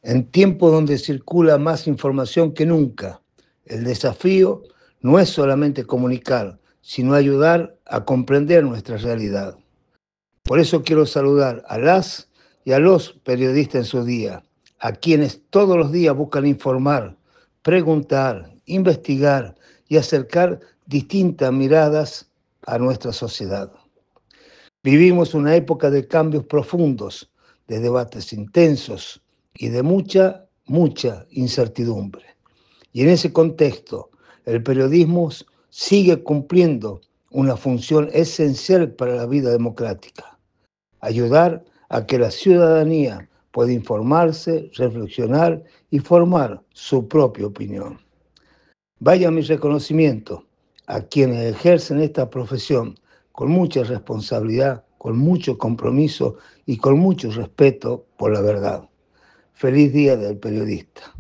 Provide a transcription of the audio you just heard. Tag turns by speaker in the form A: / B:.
A: En tiempos donde circula más información que nunca, el desafío no es solamente comunicar, sino ayudar a comprender nuestra realidad. Por eso quiero saludar a las y a los periodistas en su día, a quienes todos los días buscan informar, preguntar, investigar y acercar distintas miradas a nuestra sociedad. Vivimos una época de cambios profundos, de debates intensos y de mucha incertidumbre. Y en ese contexto, el periodismo sigue cumpliendo una función esencial para la vida democrática: ayudar a que la ciudadanía pueda informarse, reflexionar y formar su propia opinión. Vaya mi reconocimiento a quienes ejercen esta profesión con mucha responsabilidad, con mucho compromiso y con mucho respeto por la verdad. Feliz Día del Periodista.